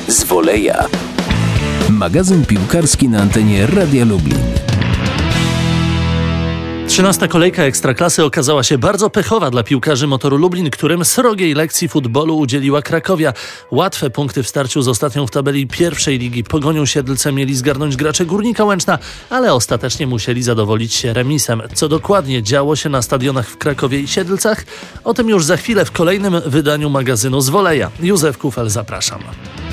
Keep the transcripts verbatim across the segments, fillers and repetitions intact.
z Woleja. Magazyn piłkarski na antenie Radia Lublin. Trzynasta kolejka Ekstraklasy okazała się bardzo pechowa dla piłkarzy Motoru Lublin, którym srogiej lekcji futbolu udzieliła Krakowia. Łatwe punkty w starciu z ostatnią w tabeli pierwszej ligi Pogonią Siedlce mieli zgarnąć gracze Górnika Łęczna, ale ostatecznie musieli zadowolić się remisem. Co dokładnie działo się na stadionach w Krakowie i Siedlcach? O tym już za chwilę w kolejnym wydaniu magazynu z Woleja. Józef Kufel, zapraszam.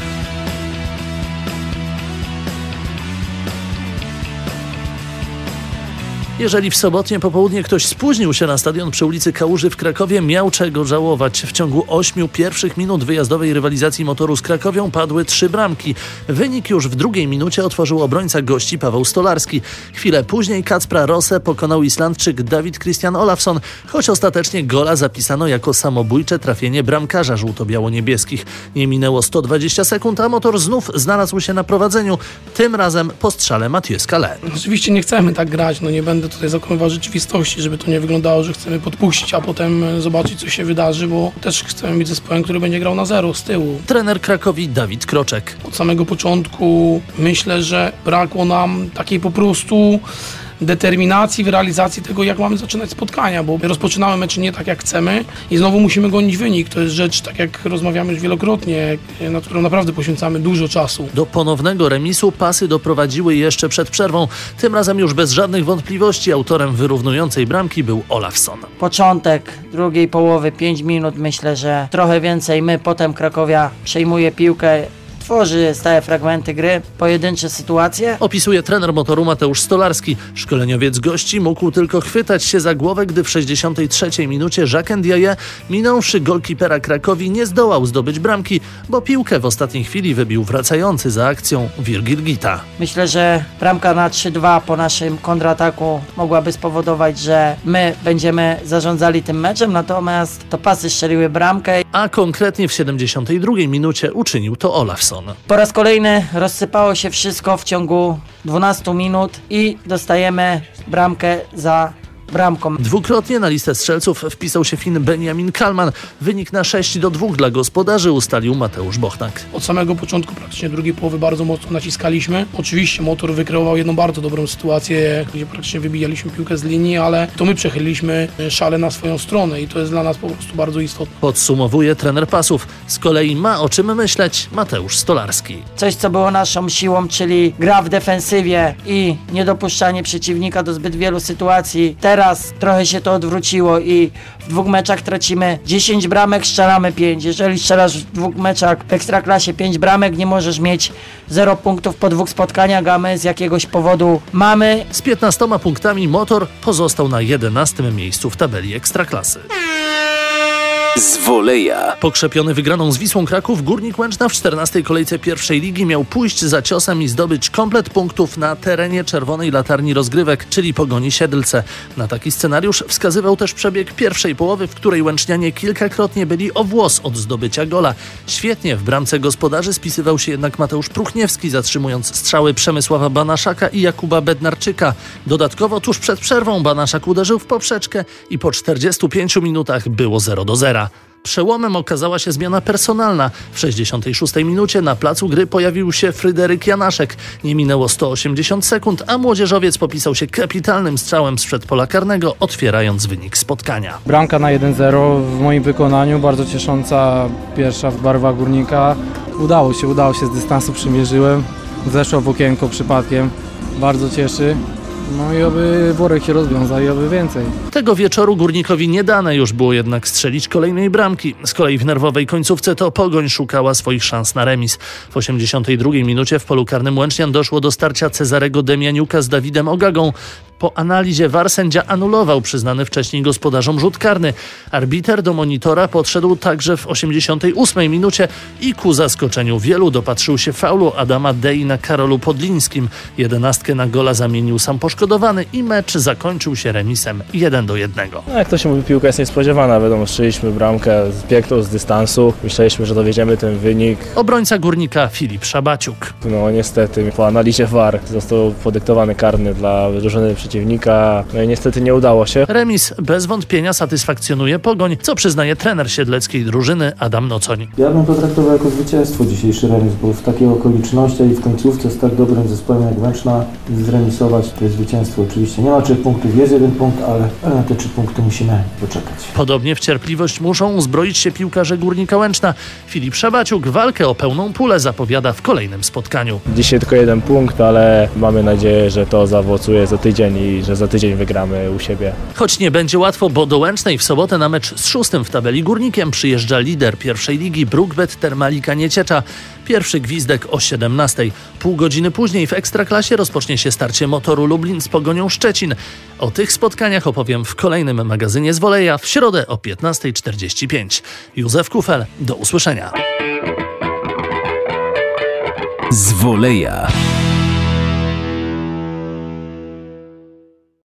Jeżeli w sobotnie popołudnie ktoś spóźnił się na stadion przy ulicy Kałuży w Krakowie, miał czego żałować. W ciągu ośmiu pierwszych minut wyjazdowej rywalizacji Motoru z Krakowią padły trzy bramki. Wynik już w drugiej minucie otworzył obrońca gości Paweł Stolarski. Chwilę później Kacpra Rosę pokonał Islandczyk David Christian Olafsson, choć ostatecznie gola zapisano jako samobójcze trafienie bramkarza żółto-biało-niebieskich. Nie minęło sto dwadzieścia sekund, a Motor znów znalazł się na prowadzeniu, tym razem po strzale Mathieu Scalé. Oczywiście nie chcemy tak grać, no nie będę tutaj zakłamywał rzeczywistości, żeby to nie wyglądało, że chcemy podpuścić, a potem zobaczyć, co się wydarzy, bo też chcemy mieć zespołem, który będzie grał na zero z tyłu. Trener Krakowi Dawid Kroczek. Od samego początku myślę, że brakło nam takiej po prostu determinacji w realizacji tego, jak mamy zaczynać spotkania, bo rozpoczynamy mecz nie tak, jak chcemy i znowu musimy gonić wynik. To jest rzecz, tak jak rozmawiamy już wielokrotnie, na którą naprawdę poświęcamy dużo czasu. Do ponownego remisu pasy doprowadziły jeszcze przed przerwą. Tym razem już bez żadnych wątpliwości autorem wyrównującej bramki był Olafsson. Początek drugiej połowy, pięć minut, myślę, że trochę więcej. My, potem Krakowia przejmuje piłkę, tworzy stałe fragmenty gry, pojedyncze sytuacje. Opisuje trener Motoru Mateusz Stolarski. Szkoleniowiec gości mógł tylko chwytać się za głowę, gdy w sześćdziesiątej trzeciej minucie Jacques Ndiaye, minąwszy golkipera Krakowi, nie zdołał zdobyć bramki, bo piłkę w ostatniej chwili wybił wracający za akcją Virgil Gita. Myślę, że bramka na trzy dwa po naszym kontrataku mogłaby spowodować, że my będziemy zarządzali tym meczem, natomiast to pasy strzeliły bramkę. A konkretnie w siedemdziesiątej drugiej minucie uczynił to Olafsson. Po raz kolejny rozsypało się wszystko w ciągu dwunastu minut i dostajemy bramkę za bramką. Dwukrotnie na listę strzelców wpisał się Fin Benjamin Kalman. Wynik na sześć do dwóch dla gospodarzy ustalił Mateusz Bochnak. Od samego początku praktycznie drugiej połowy bardzo mocno naciskaliśmy. Oczywiście Motor wykreował jedną bardzo dobrą sytuację, gdzie praktycznie wybijaliśmy piłkę z linii, ale to my przechyliliśmy szale na swoją stronę i to jest dla nas po prostu bardzo istotne. Podsumowuje trener pasów. Z kolei ma o czym myśleć Mateusz Stolarski. Coś, co było naszą siłą, czyli gra w defensywie i niedopuszczanie przeciwnika do zbyt wielu sytuacji. Teraz trochę się to odwróciło i w dwóch meczach tracimy dziesięć bramek, strzelamy pięć. Jeżeli strzelasz w dwóch meczach w Ekstraklasie pięć bramek, nie możesz mieć zero punktów po dwóch spotkaniach, a my z jakiegoś powodu mamy. Z piętnastoma punktami Motor pozostał na jedenastym miejscu w tabeli Ekstraklasy. Z Woleja. Pokrzepiony wygraną z Wisłą Kraków, Górnik Łęczna w czternastej kolejce pierwszej ligi miał pójść za ciosem i zdobyć komplet punktów na terenie Czerwonej Latarni Rozgrywek, czyli Pogoni Siedlce. Na taki scenariusz wskazywał też przebieg pierwszej połowy, w której łęcznianie kilkakrotnie byli o włos od zdobycia gola. Świetnie w bramce gospodarzy spisywał się jednak Mateusz Pruchniewski, zatrzymując strzały Przemysława Banaszaka i Jakuba Bednarczyka. Dodatkowo tuż przed przerwą Banaszak uderzył w poprzeczkę i po czterdziestu pięciu minutach było zero do zera. Przełomem okazała się zmiana personalna. W sześćdziesiątej szóstej minucie na placu gry pojawił się Fryderyk Janaszek. Nie minęło sto osiemdziesiąt sekund, a młodzieżowiec popisał się kapitalnym strzałem sprzed pola karnego, otwierając wynik spotkania. Bramka na jeden zero w moim wykonaniu, bardzo ciesząca pierwsza w barwach Górnika. Udało się, udało się, z dystansu przymierzyłem. Zeszło w okienko przypadkiem, bardzo cieszy. No i oby worek się rozwiązał i oby więcej. Tego wieczoru Górnikowi nie dane już było jednak strzelić kolejnej bramki. Z kolei w nerwowej końcówce to Pogoń szukała swoich szans na remis. W osiemdziesiątej drugiej minucie w polu karnym Łęcznian doszło do starcia Cezarego Demianiuka z Dawidem Ogagą. Po analizie V A R sędzia anulował przyznany wcześniej gospodarzom rzut karny. Arbiter do monitora podszedł także w osiemdziesiątej ósmej minucie i ku zaskoczeniu wielu dopatrzył się faulu Adama Dei na Karolu Podlińskim. Jedenastkę na gola zamienił sam Poszkoda. poszkodowany i mecz zakończył się remisem jeden do jednego. No, jak to się mówi, piłka jest niespodziewana. Wiadomo, strzeliśmy bramkę z piękną z dystansu. Myśleliśmy, że dowiedziemy ten wynik. Obrońca Górnika Filip Szabaciuk. No niestety po analizie V A R został podyktowany karny dla drużyny przeciwnika. No i niestety nie udało się. Remis bez wątpienia satysfakcjonuje Pogoń, co przyznaje trener siedleckiej drużyny Adam Nocoń. Ja bym to traktował jako zwycięstwo dzisiejszy remis, bo w takiej okoliczności i w końcówce z tak dobrym zespołem jak Łęczna zremisować to jest zwycięstwo. Oczywiście nie ma trzech punktów, jest jeden punkt, ale na te trzy punkty musimy poczekać. Podobnie w cierpliwość muszą uzbroić się piłkarze Górnika Łęczna. Filip Szabaciuk walkę o pełną pulę zapowiada w kolejnym spotkaniu. Dzisiaj tylko jeden punkt, ale mamy nadzieję, że to zaowocuje za tydzień i że za tydzień wygramy u siebie. Choć nie będzie łatwo, bo do Łęcznej w sobotę na mecz z szóstym w tabeli Górnikiem przyjeżdża lider pierwszej ligi Brookbet Termalika Nieciecza. Pierwszy gwizdek o siedemnastej. Pół godziny później w Ekstraklasie rozpocznie się starcie Motoru Lublin z Pogonią Szczecin. O tych spotkaniach opowiem w kolejnym magazynie z Woleja w środę o piętnasta czterdzieści pięć. Józef Kufel, do usłyszenia. Z Woleja.